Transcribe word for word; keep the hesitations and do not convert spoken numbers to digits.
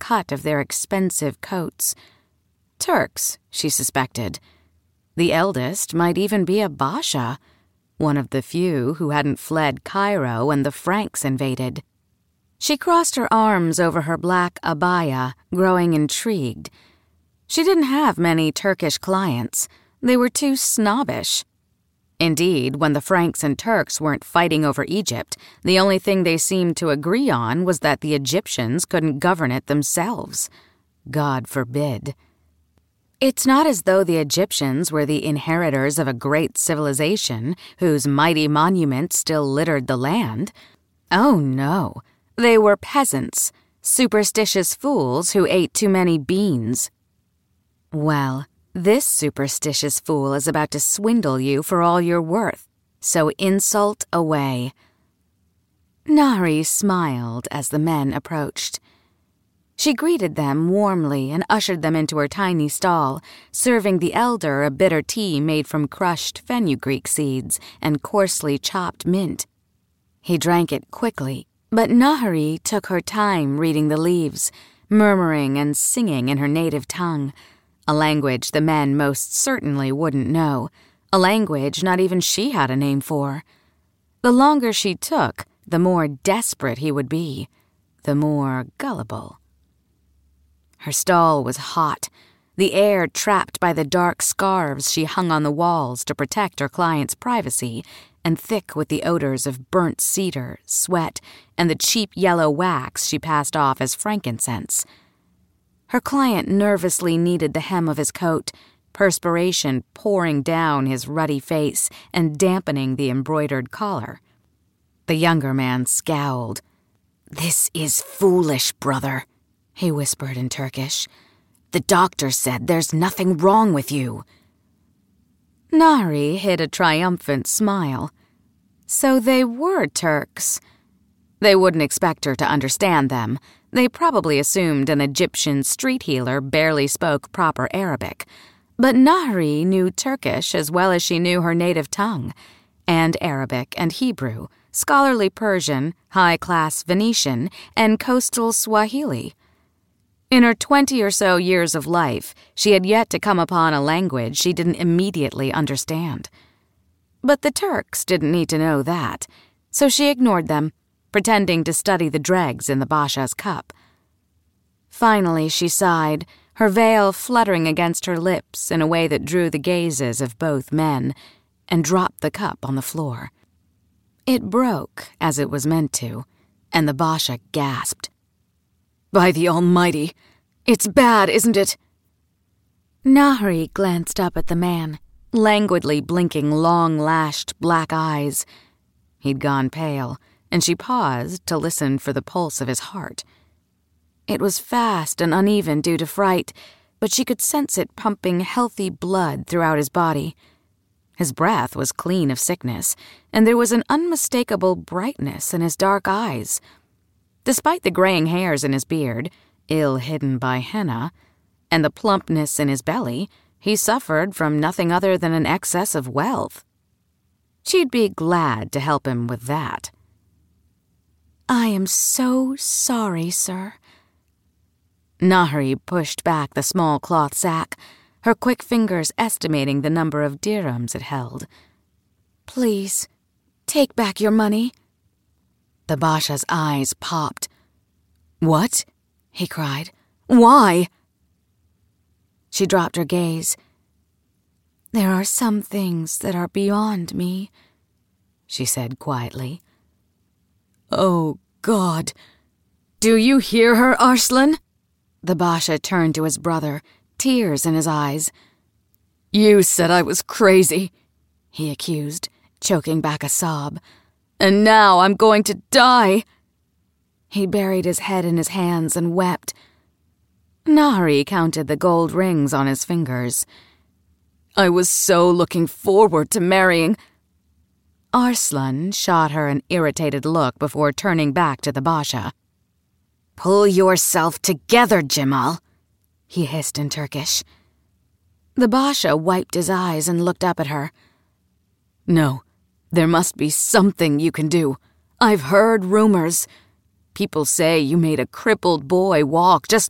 cut of their expensive coats. Turks, she suspected. The eldest might even be a Basha, one of the few who hadn't fled Cairo when the Franks invaded. She crossed her arms over her black abaya, growing intrigued. She didn't have many Turkish clients. They were too snobbish. Indeed, when the Franks and Turks weren't fighting over Egypt, the only thing they seemed to agree on was that the Egyptians couldn't govern it themselves. God forbid. It's not as though the Egyptians were the inheritors of a great civilization whose mighty monuments still littered the land. Oh, no. They were peasants, superstitious fools who ate too many beans. Well, this superstitious fool is about to swindle you for all you're worth, so insult away. Nahri smiled as the men approached. She greeted them warmly and ushered them into her tiny stall, serving the elder a bitter tea made from crushed fenugreek seeds and coarsely chopped mint. He drank it quickly, but Nahri took her time reading the leaves, murmuring and singing in her native tongue, a language the men most certainly wouldn't know, a language not even she had a name for. The longer she took, the more desperate he would be, the more gullible. Her stall was hot, the air trapped by the dark scarves she hung on the walls to protect her client's privacy, and thick with the odors of burnt cedar, sweat, and the cheap yellow wax she passed off as frankincense. Her client nervously kneaded the hem of his coat, perspiration pouring down his ruddy face and dampening the embroidered collar. The younger man scowled. "This is foolish, brother," he whispered in Turkish. "The doctor said there's nothing wrong with you." Nahri hid a triumphant smile. So they were Turks. They wouldn't expect her to understand them. They probably assumed an Egyptian street healer barely spoke proper Arabic. But Nahri knew Turkish as well as she knew her native tongue, and Arabic and Hebrew, scholarly Persian, high-class Venetian, and coastal Swahili. In her twenty or so years of life, she had yet to come upon a language she didn't immediately understand. But the Turks didn't need to know that, so she ignored them, pretending to study the dregs in the Basha's cup. Finally, she sighed, her veil fluttering against her lips in a way that drew the gazes of both men, and dropped the cup on the floor. It broke, as it was meant to, and the Basha gasped. "By the Almighty! It's bad, isn't it?" Nahri glanced up at the man, languidly blinking long-lashed black eyes. He'd gone pale, and she paused to listen for the pulse of his heart. It was fast and uneven due to fright, but she could sense it pumping healthy blood throughout his body. His breath was clean of sickness, and there was an unmistakable brightness in his dark eyes. Despite the graying hairs in his beard, ill hidden by henna, and the plumpness in his belly, he suffered from nothing other than an excess of wealth. She'd be glad to help him with that. "I am so sorry, sir." Nahri pushed back the small cloth sack, her quick fingers estimating the number of dirhams it held. "Please, take back your money." The Basha's eyes popped. "What?" he cried. "Why?" She dropped her gaze. "There are some things that are beyond me," she said quietly. "Oh, God. Do you hear her, Arslan?" The Basha turned to his brother, tears in his eyes. "You said I was crazy," he accused, choking back a sob. "And now I'm going to die." He buried his head in his hands and wept. Nahri counted the gold rings on his fingers. "I was so looking forward to marrying." Arslan shot her an irritated look before turning back to the Basha. "Pull yourself together, Jamal," he hissed in Turkish. The Basha wiped his eyes and looked up at her. "No, there must be something you can do. I've heard rumors. People say you made a crippled boy walk just